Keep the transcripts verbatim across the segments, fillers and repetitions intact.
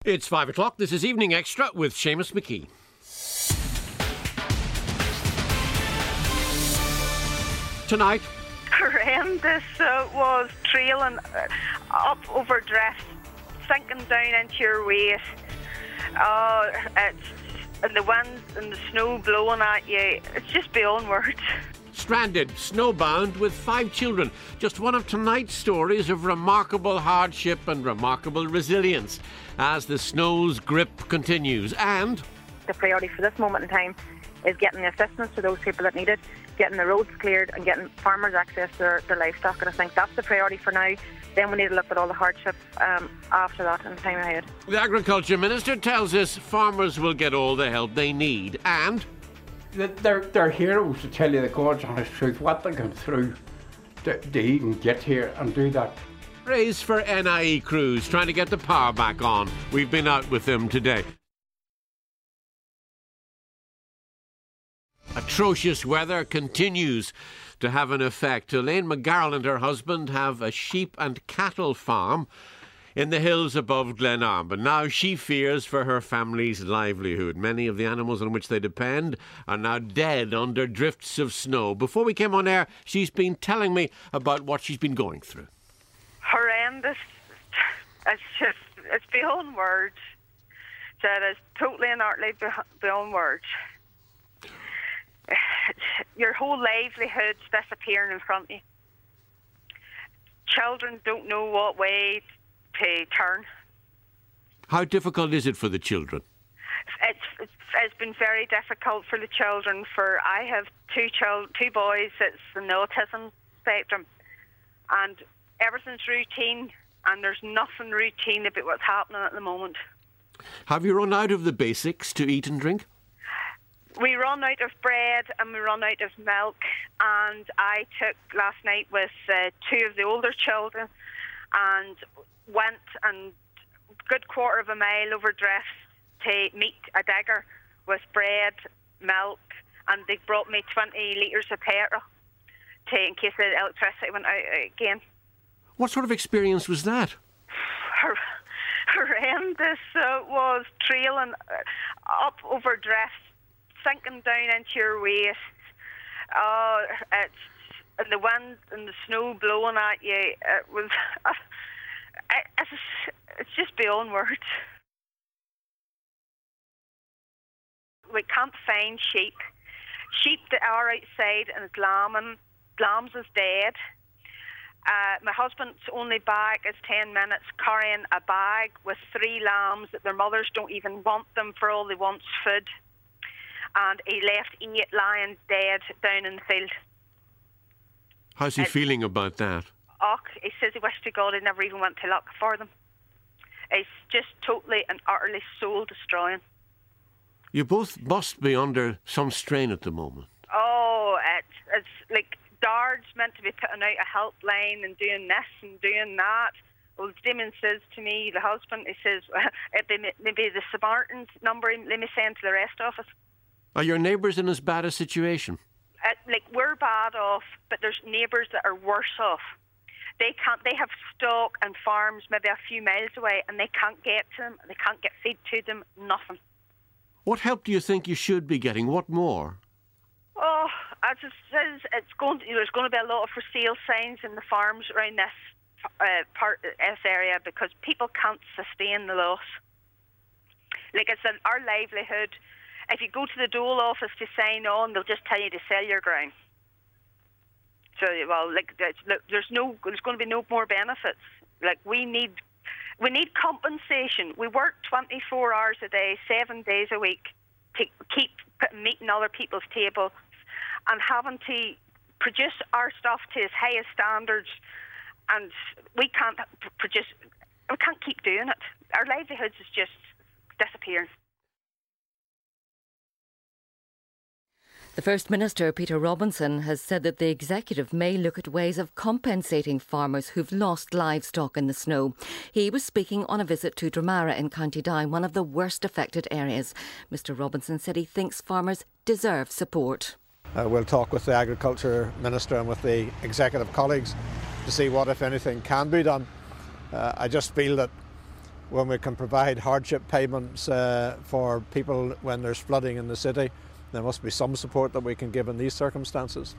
It's five o'clock. This is Evening Extra with Seamus McKee. Tonight, horrendous. Uh, was trailing uh, up over drifts, sinking down into your waist. Uh, it's and the wind and the snow blowing at you. It's just beyond words. stranded, snowbound with five children. Just one of tonight's stories of remarkable hardship and remarkable resilience as the snow's grip continues. And the priority for this moment in time is getting the assistance to those people that need it, getting the roads cleared and getting farmers access to their, their livestock. And I think that's the priority for now. Then we need to look at all the hardship um, after that in the time ahead. The Agriculture Minister tells us farmers will get all the help they need. And they're, they're heroes, to tell you the God's honest truth, what they've gone through to, to even get here and do that. Praise for N I E crews trying to get the power back on. We've been out with them today. Atrocious weather continues to have an effect. Elaine McGarrell and her husband have a sheep and cattle farm in the hills above Glenarm, but now she fears for her family's livelihood. Many of the animals on which they depend are now dead under drifts of snow. Before we came on air, she's been telling me about what she's been going through. Horrendous. It's just, it's beyond words. It is totally and utterly beyond words. Your whole livelihood's disappearing in front of you. Children don't know what way to turn. How difficult is it for the children? It's, it's it's been very difficult for the children. For I have two child, two boys that's in the autism spectrum, and everything's routine, and there's nothing routine about what's happening at the moment. Have you run out of the basics to eat and drink? We run out of bread and we run out of milk, and I took last night with uh, two of the older children and went and good quarter of a mile over drifts to meet a digger with bread, milk, and they brought me twenty litres of petrol to, in case the electricity went out again. What sort of experience was that? Horrendous. Uh, was trailing up over drifts, sinking down into your waist. Uh, it's and the wind and the snow blowing at you. It was. Uh, it, it's, it's just beyond words. We can't find sheep. Sheep that are outside and it's lambing. Lambs is dead. Uh, my husband's only back is ten minutes carrying a bag with three lambs that their mothers don't even want them for. All they want's food. And he left eight lying dead down in the field. How's he it's, feeling about that? Oh, he says he wished to God he never even went to look for them. It's just totally and utterly soul destroying. You both must be under some strain at the moment. Oh, it's, it's like Dard's meant to be putting out a helpline and doing this and doing that. Well, Damien says to me, the husband, he says, maybe the Samaritans number, let me send to the rest of us. Are your neighbours in as bad a situation? Uh, like, we're bad off, but there's neighbours that are worse off. They can't. They have stock and farms maybe a few miles away, and they can't get to them. They can't get feed to them. Nothing. What help do you think you should be getting? What more? Oh, as it says, it's going. To, there's going to be a lot of for sale signs in the farms around this uh, part, this area, because people can't sustain the loss. Like I said, our livelihood. If you go to the Dole office to sign on, they'll just tell you to sell your ground. So, well, like, there's no, there's going to be no more benefits. Like, we need, we need compensation. We work twenty-four hours a day, seven days a week, to keep meeting other people's tables and having to produce our stuff to as high as standards, and we can't produce, we can't keep doing it. Our livelihoods is just disappearing. The First Minister, Peter Robinson, has said that the executive may look at ways of compensating farmers who've lost livestock in the snow. He was speaking on a visit to Dromara in County Down, one of the worst affected areas. Mr Robinson said he thinks farmers deserve support. Uh, we'll talk with the Agriculture Minister and with the executive colleagues to see what, if anything, can be done. Uh, I just feel that when we can provide hardship payments uh, for people when there's flooding in the city, there must be some support that we can give in these circumstances.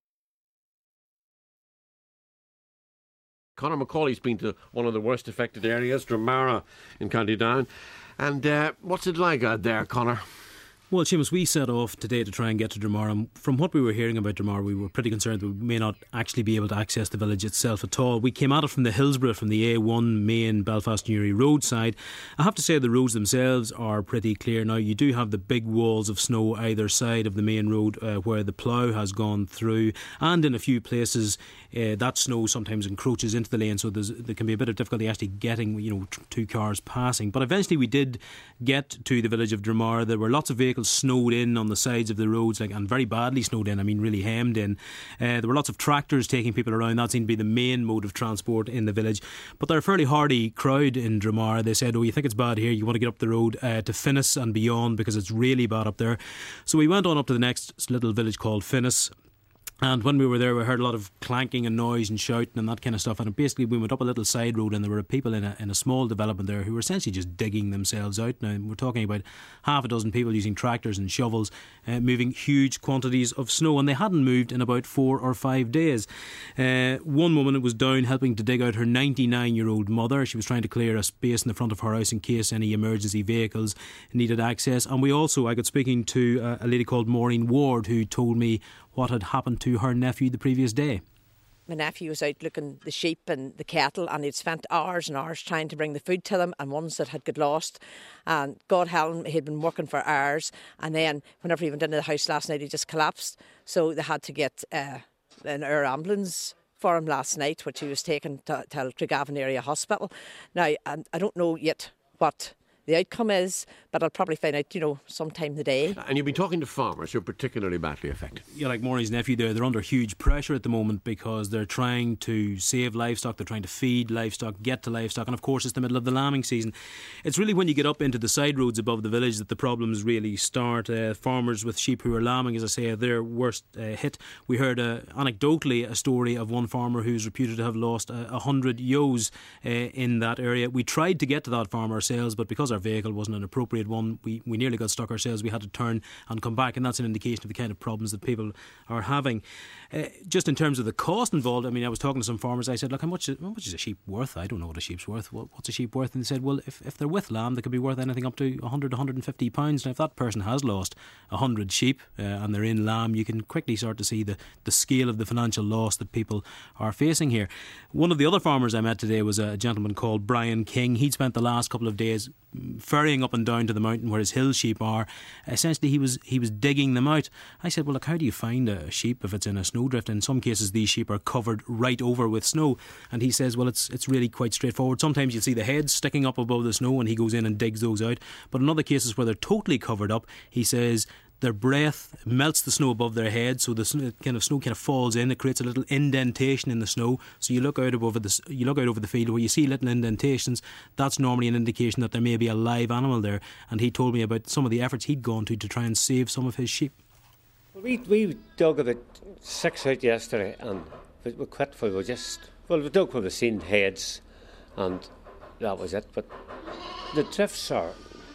Conor Macaulay's been to one of the worst affected areas, Dromara in County Down. And uh, what's it like out there, Conor? Well, Seamus, we set off today to try and get to Dromara. From what we were hearing about Dromara, we were pretty concerned that we may not actually be able to access the village itself at all. We came at it from the Hillsborough, from the A one main Belfast-Newry road side. I have to say the roads themselves are pretty clear now. You do have the big walls of snow either side of the main road uh, where the plough has gone through, and in a few places uh, that snow sometimes encroaches into the lane, so there's, there can be a bit of difficulty actually getting, you know, t- two cars passing. But eventually we did get to the village of Dromara. There were lots of vehicles snowed in on the sides of the roads, like, and very badly snowed in, I mean really hemmed in. Uh, there were lots of tractors taking people around. That seemed to be the main mode of transport in the village. But they're a fairly hardy crowd in Dromara. They said, oh, you think it's bad here, you want to get up the road uh, to Finnis and beyond because it's really bad up there. So we went on up to the next little village called Finnis. And when we were there, we heard a lot of clanking and noise and shouting and that kind of stuff. And basically, we went up a little side road, and there were people in a in a small development there who were essentially just digging themselves out. Now, we're talking about half a dozen people using tractors and shovels, uh, moving huge quantities of snow, and they hadn't moved in about four or five days. Uh, one woman was down helping to dig out her ninety-nine-year-old mother. She was trying to clear a space in the front of her house in case any emergency vehicles needed access. And we also, I got speaking to uh, a lady called Maureen Ward, who told me what had happened to her nephew the previous day. My nephew was out looking the sheep and the cattle, and he'd spent hours and hours trying to bring the food to them, and ones that had got lost. And God help him, he'd been working for hours, and then whenever he went into the house last night, he just collapsed. So they had to get uh, an air ambulance for him last night, which he was taken to, to Tregavan Area Hospital. Now, I, I don't know yet what the outcome is, but I'll probably find out, you know, sometime today. And you've been talking to farmers who are particularly badly affected. Yeah, like Maureen's nephew there, they're under huge pressure at the moment because they're trying to save livestock, they're trying to feed livestock, get to livestock, and of course it's the middle of the lambing season. It's really when you get up into the side roads above the village that the problems really start. Uh, farmers with sheep who are lambing, as I say, are their worst uh, hit. We heard uh, anecdotally a story of one farmer who's reputed to have lost a uh, hundred ewes uh, in that area. We tried to get to that farm ourselves, but because our vehicle wasn't an appropriate one, we, we nearly got stuck ourselves. We had to turn and come back, and that's an indication of the kind of problems that people are having. Uh, just in terms of the cost involved, I mean, I was talking to some farmers. I said, look, how much, how much is a sheep worth? I don't know what a sheep's worth. What, what's a sheep worth? And they said, well, if, if they're with lamb, they could be worth anything up to one hundred, one hundred fifty pounds. And if that person has lost one hundred sheep uh, and they're in lamb, you can quickly start to see the, the scale of the financial loss that people are facing here. One of the other farmers I met today was a gentleman called Brian King. He'd spent the last couple of days ferrying up and down to the mountain where his hill sheep are. Essentially, he was he was digging them out. I said, well, look, how do you find a sheep if it's in a snowdrift? In some cases, these sheep are covered right over with snow. And he says, well, it's it's really quite straightforward. Sometimes you'll see the heads sticking up above the snow, and he goes in and digs those out. But in other cases where they're totally covered up, he says their breath melts the snow above their head, so the snow, kind of snow kind of falls in. It creates a little indentation in the snow. So you look out over the you look out over the field where you see little indentations. That's normally an indication that there may be a live animal there. And he told me about some of the efforts he'd gone to to try and save some of his sheep. Well, we we dug about six out yesterday, and we, we quit for we just well we dug where we seen heads, and that was it. But the drifts are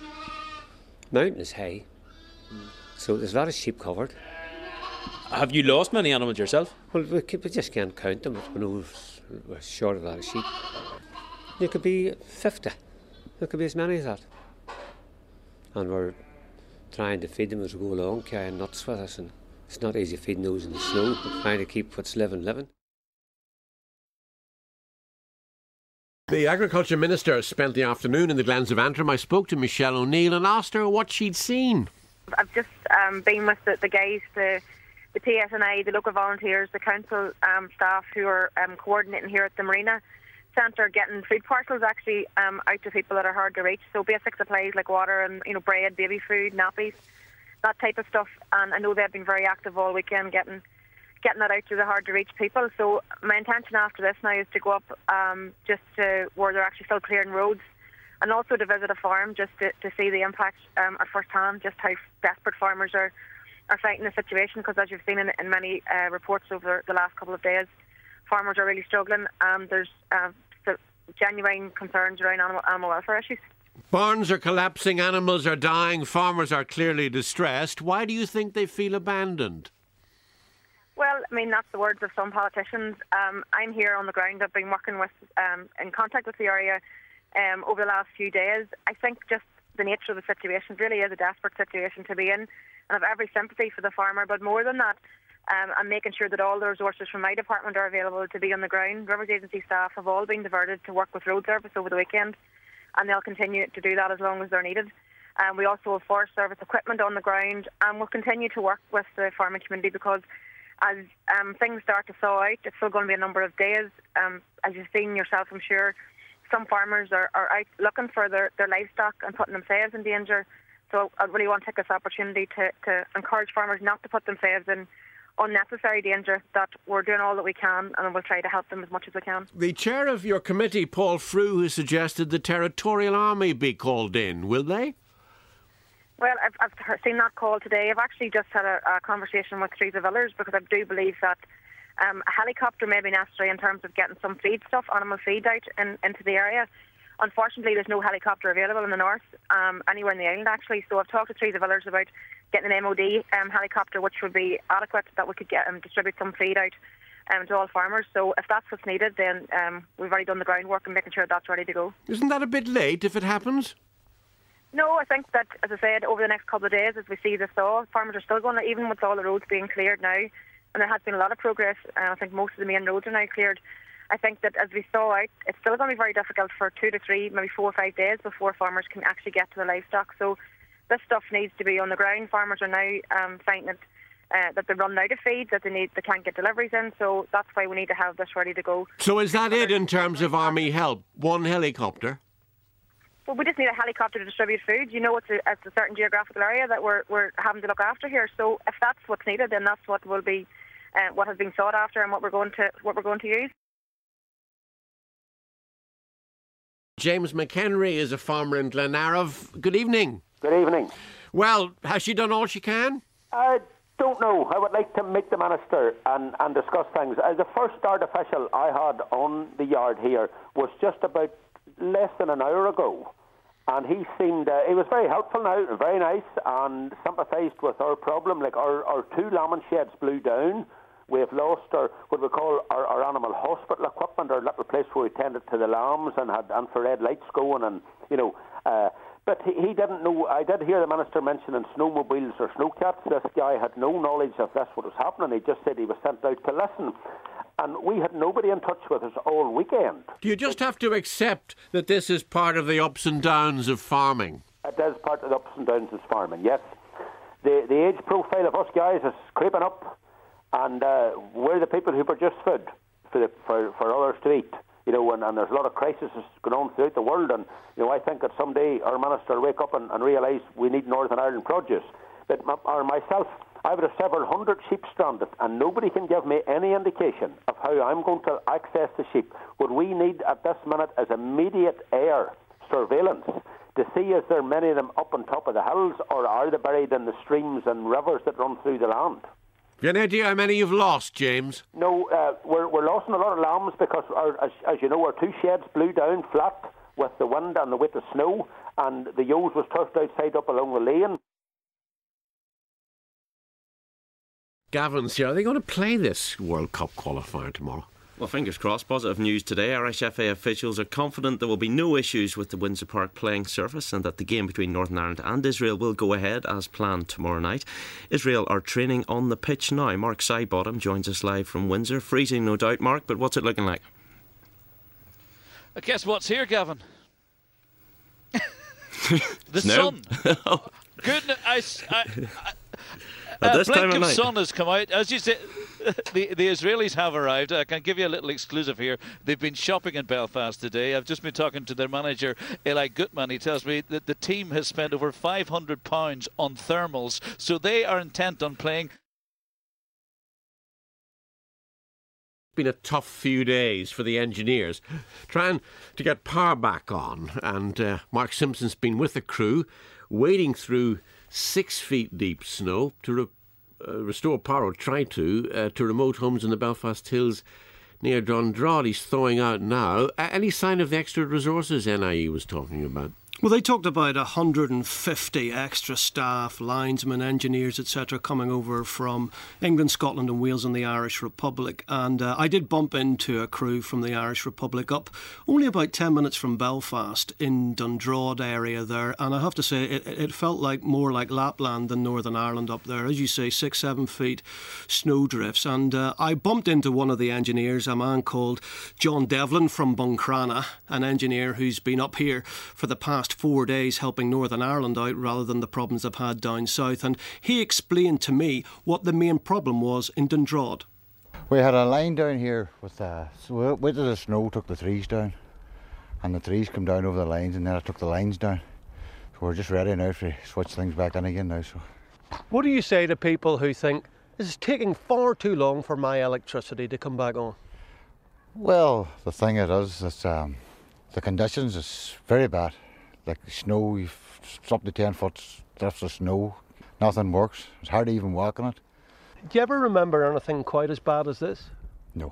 mountain is high. So there's a lot of sheep covered. Have you lost many animals yourself? Well, we, we just can't count them. We know we're short of a lot of sheep. There could be fifty. There could be as many as that. And we're trying to feed them as we go along, carrying nuts with us. And it's not easy feeding those in the snow. We're trying to keep what's living, living. The Agriculture Minister spent the afternoon in the Glens of Antrim. I spoke to Michelle O'Neill and asked her what she'd seen. I've just um, been with the, the guys, the, the P S N I, the local volunteers, the council um, staff who are um, coordinating here at the Marina Centre, getting food parcels actually um, out to people that are hard to reach. So basic supplies like water and you know bread, baby food, nappies, that type of stuff. And I know they've been very active all weekend getting getting that out to the hard to reach people. So my intention after this now is to go up um, just to where they're actually still clearing roads, and also to visit a farm just to, to see the impact um, at first hand, just how desperate farmers are, are fighting the situation, because as you've seen in, in many uh, reports over the last couple of days, farmers are really struggling. Um, there's uh, genuine concerns around animal, animal welfare issues. Barns are collapsing, animals are dying, farmers are clearly distressed. Why do you think they feel abandoned? Well, I mean, that's the words of some politicians. Um, I'm here on the ground. I've been working with, um, in contact with the area um, over the last few days. I think just the nature of the situation really is a desperate situation to be in. And I have every sympathy for the farmer. But more than that, um, I'm making sure that all the resources from my department are available to be on the ground. Rivers Agency staff have all been diverted to work with road service over the weekend, and they'll continue to do that as long as they're needed. Um, we also have Forest Service equipment on the ground, and we'll continue to work with the farming community because as um, things start to thaw out, it's still going to be a number of days. Um, as you've seen yourself, I'm sure, some farmers are, are out looking for their, their livestock and putting themselves in danger. So I really want to take this opportunity to, to encourage farmers not to put themselves in unnecessary danger, that we're doing all that we can and we'll try to help them as much as we can. The chair of your committee, Paul Frew, has suggested the Territorial Army be called in. Will they? Well, I've, I've seen that call today. I've actually just had a, a conversation with Teresa Villers because I do believe that um, a helicopter may be necessary in terms of getting some feed stuff, animal feed out in, into the area. Unfortunately, there's no helicopter available in the north, um, anywhere in the island actually. So I've talked to Teresa Villers about getting an M O D um, helicopter, which would be adequate, that we could get and um, distribute some feed out um, to all farmers. So if that's what's needed, then um, we've already done the groundwork and making sure that's ready to go. Isn't that a bit late if it happens? No, I think that, as I said, over the next couple of days, as we see the thaw, farmers are still going to, even with all the roads being cleared now, and there has been a lot of progress, uh, I think most of the main roads are now cleared. I think that as we thaw out, it's still going to be very difficult for two to three, maybe four or five days before farmers can actually get to the livestock. So this stuff needs to be on the ground. Farmers are now um, finding that, uh, that they're running out of feed, that they need, they can't get deliveries in. So that's why we need to have this ready to go. So is that it in terms of army help? One helicopter? Well, we just need a helicopter to distribute food. You know, it's a, it's a certain geographical area that we're we're having to look after here. So if that's what's needed, then that's what will be, uh, what has been sought after, and what we're going to what we're going to use. James McHenry is a farmer in Glenarive. Good evening. Good evening. Well, has she done all she can? I don't know. I would like to meet the minister and, and discuss things. Uh, the first artificial I had on the yard here was just about less than an hour ago. And he seemed, uh, he was very helpful now, very nice, and sympathised with our problem. Like our, our two lambing sheds blew down. We've lost our, what we call our, our animal hospital equipment, our little place where we tended to the lambs and had infrared lights going, and, you know, uh, but he, he didn't know. I did hear the minister mentioning snowmobiles or snowcats. This guy had no knowledge of this, what was happening. He just said he was sent out to listen. And we had nobody in touch with us all weekend. Do you just have to accept that this is part of the ups and downs of farming? It is part of the ups and downs of farming, yes. The, the age profile of us guys is creeping up. And uh, we're the people who produce food for, the, for for others to eat, you know, and, and there's a lot of crises going on throughout the world, and, you know, I think that someday our minister will wake up and, and realise we need Northern Ireland produce. But my, or myself, I've got several hundred sheep stranded, and nobody can give me any indication of how I'm going to access the sheep. What we need at this minute is immediate air surveillance to see is there many of them up on top of the hills, or are they buried in the streams and rivers that run through the land. Have you any idea how many you've lost, James? No, uh, we're, we're losing a lot of lambs because, our, as, as you know, our two sheds blew down flat with the wind and the weight of snow, and the ewes was turfed outside up along the lane. Gavin's here. Are they going to play this World Cup qualifier tomorrow? Well, fingers crossed. Positive news today. Irish F A officials are confident there will be no issues with the Windsor Park playing surface and that the game between Northern Ireland and Israel will go ahead as planned tomorrow night. Israel are training on the pitch now. Mark Sidebottom joins us live from Windsor. Freezing, no doubt, Mark, but what's it looking like? I guess what's here, Gavin? the no. sun. Goodness, I... I, I At uh, this blink time of of night. sun has come out. As you say, the, the Israelis have arrived. I can give you a little exclusive here. They've been shopping in Belfast today. I've just been talking to their manager, Eli Gutman. He tells me that the team has spent over five hundred pounds on thermals, so they are intent on playing. Been a tough few days for the engineers trying to get power back on, and uh, Mark Simpson's been with the crew wading through six feet deep snow to re- uh, restore power, or try to, uh, to remote homes in the Belfast Hills near Dundrod. He's thawing out now. Any sign of the extra resources N I E was talking about? Well, they talked about one hundred fifty extra staff, linesmen, engineers, et cetera, coming over from England, Scotland and Wales and the Irish Republic. And uh, I did bump into a crew from the Irish Republic up only about ten minutes from Belfast in Dundrod area there. And I have to say, it, it felt like more like Lapland than Northern Ireland up there. As you say, six, seven feet snowdrifts. And uh, I bumped into one of the engineers, a man called John Devlin from Buncrana, an engineer who's been up here for the past four days helping Northern Ireland out rather than the problems they've had down south, and he explained to me what the main problem was in Dundrod. We had a line down here with uh, so with the snow took the trees down, and the trees come down over the lines, and then it took the lines down. So we're just ready now to switch things back in again now. So, what do you say to people who think this is taking far too long for my electricity to come back on? Well, the thing it is, it's um, the conditions is very bad. Like snow, you've up to ten foot drifts of snow, nothing works. It's hard to even walk on it. Do you ever remember anything quite as bad as this? No,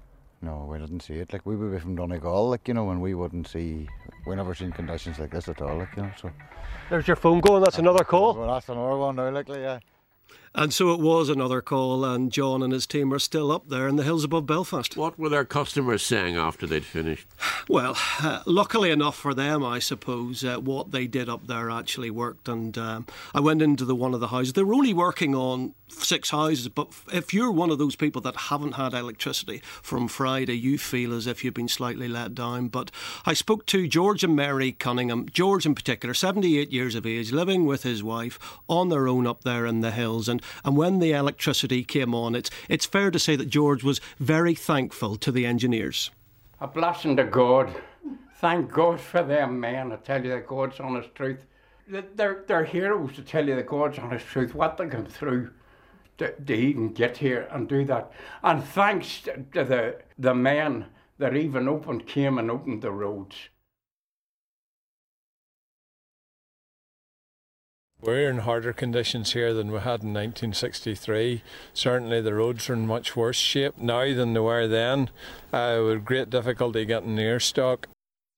no, we didn't see it. Like we would be from Donegal, like you know, and we wouldn't see. We never seen conditions like this at all, like you know. So there's your phone going. That's another call. Well, that's another one now, likely, yeah. And so it was another call, and John and his team are still up there in the hills above Belfast. What were their customers saying after they'd finished? Well, uh, luckily enough for them, I suppose, uh, what they did up there actually worked. And um, I went into the one of the houses. They were only working on six houses, but if you're one of those people that haven't had electricity from Friday, you feel as if you've been slightly let down. But I spoke to George and Mary Cunningham, George in particular, seventy-eight years of age, living with his wife on their own up there in the hills. And And when the electricity came on, it's, it's fair to say that George was very thankful to the engineers. A blessing to God. Thank God for them men, I tell you the God's honest truth. They're, they're heroes, to tell you the God's honest truth, what they come through to, to even get here and do that. And thanks to the, the men that even opened, came and opened the roads. We're in harder conditions here than we had in nineteen sixty-three. Certainly the roads are in much worse shape now than they were then, uh, with great difficulty getting near stock.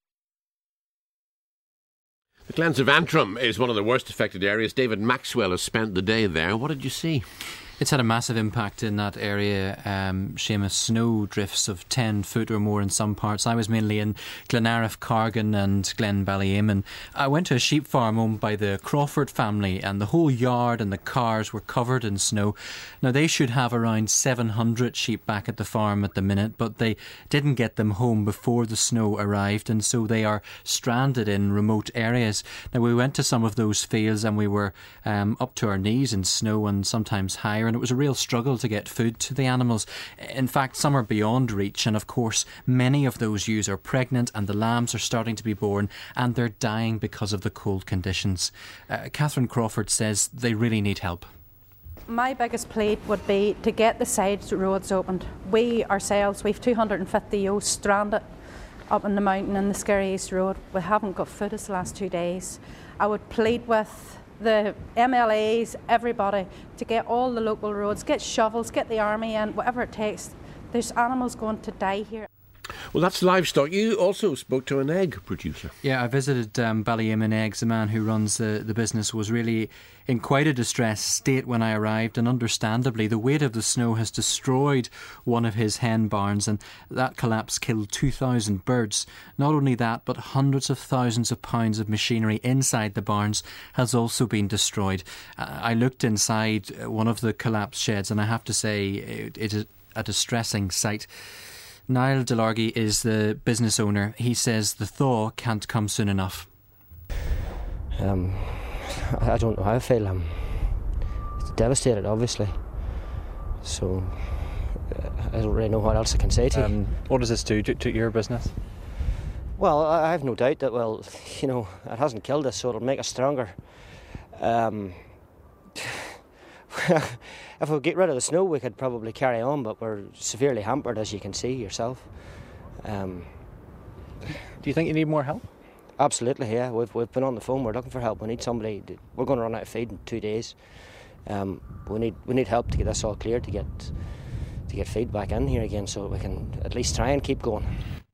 The Glens of Antrim is one of the worst affected areas. David Maxwell has spent the day there. What did you see? It's had a massive impact in that area, um, Seamus. Snow drifts of ten foot or more in some parts. I was mainly in Glenariff, Cargan and Glenballyeman. I went to a sheep farm owned by the Crawford family, and the whole yard and the cars were covered in snow. Now, they should have around seven hundred sheep back at the farm at the minute, but they didn't get them home before the snow arrived, and so they are stranded in remote areas. Now, we went to some of those fields and we were um, up to our knees in snow and sometimes higher, and it was a real struggle to get food to the animals. In fact, some are beyond reach, and of course many of those ewes are pregnant and the lambs are starting to be born and they're dying because of the cold conditions. Uh, Catherine Crawford says they really need help. My biggest plea would be to get the side roads opened. We ourselves, we've two hundred fifty ewes stranded up in the mountain in the Scary East Road. We haven't got food this last two days. I would plead with the M L As, everybody, to get all the local roads, get shovels, get the army in, whatever it takes. There's animals going to die here. Well, that's livestock. You also spoke to an egg producer. Yeah, I visited um, Ballyeman Eggs. The man who runs the, the business was really in quite a distressed state when I arrived, and understandably the weight of the snow has destroyed one of his hen barns, and that collapse killed two thousand birds. Not only that, but hundreds of thousands of pounds of machinery inside the barns has also been destroyed. Uh, I looked inside one of the collapsed sheds, and I have to say it, it is a distressing sight. Niall Delargy is the business owner. He says the thaw can't come soon enough. Um, I don't know how I feel. I'm devastated, obviously. So I don't really know what else I can say to um, you. What does this do to, to your business? Well, I have no doubt that, well, you know, it hasn't killed us, so it'll make us stronger. Um, if we get rid of the snow, we could probably carry on, but we're severely hampered, as you can see yourself. Um, Do you think you need more help? Absolutely, yeah. We've we've been on the phone. We're looking for help. We need somebody. To, we're going to run out of feed in two days. Um, we need we need help to get this all cleared, to get to get feed back in here again so we can at least try and keep going.